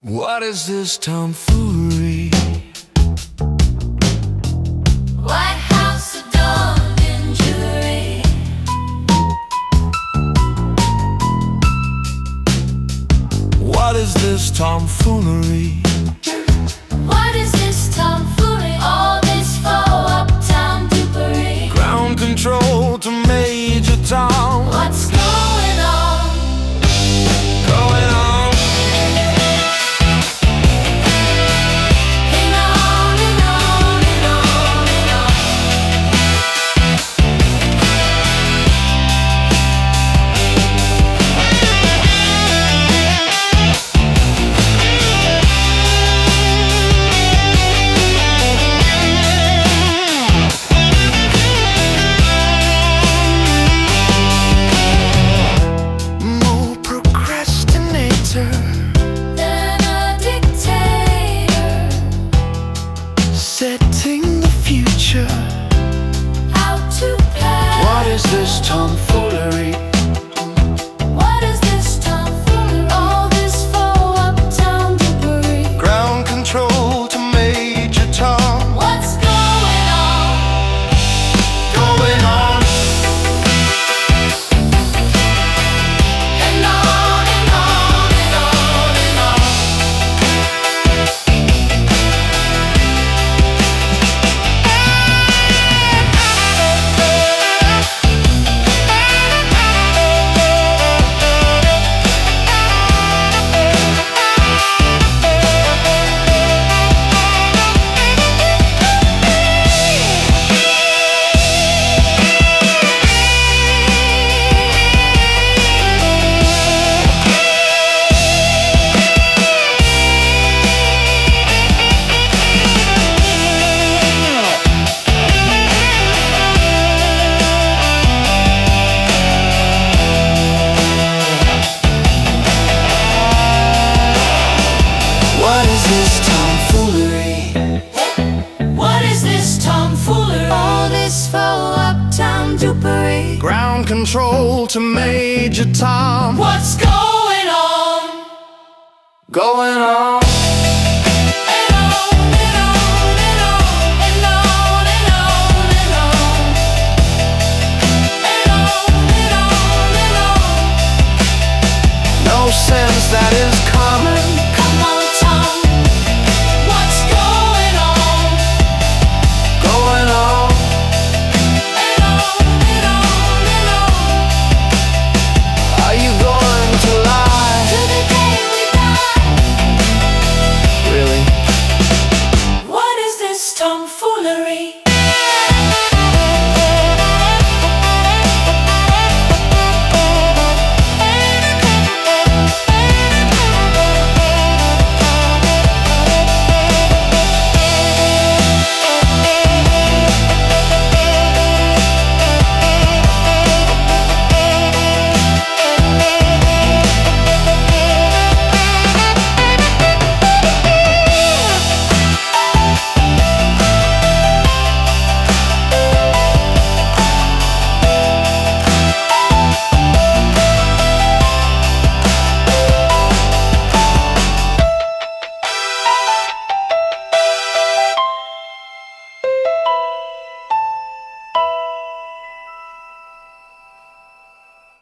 What is this tomfoolery? White House adorned in jewelry. What is this tomfoolery? What is this tomfoolery? All this faux uptown dupery. Ground control to Major Tom. What's going on? Going on? And on and on and on and on. More procrastinator, Then a dictator setting the future. out to play. What is this tomfoolery? What is this tomfoolery? All this faux uptown dupery. Ground control to Major Tom. What's going on? Going on? And on and on and on and on. What is this tomfoolery? What is this tomfoolery? All this faux uptown dupery. Ground control to Major Tom. What's going on? Going on?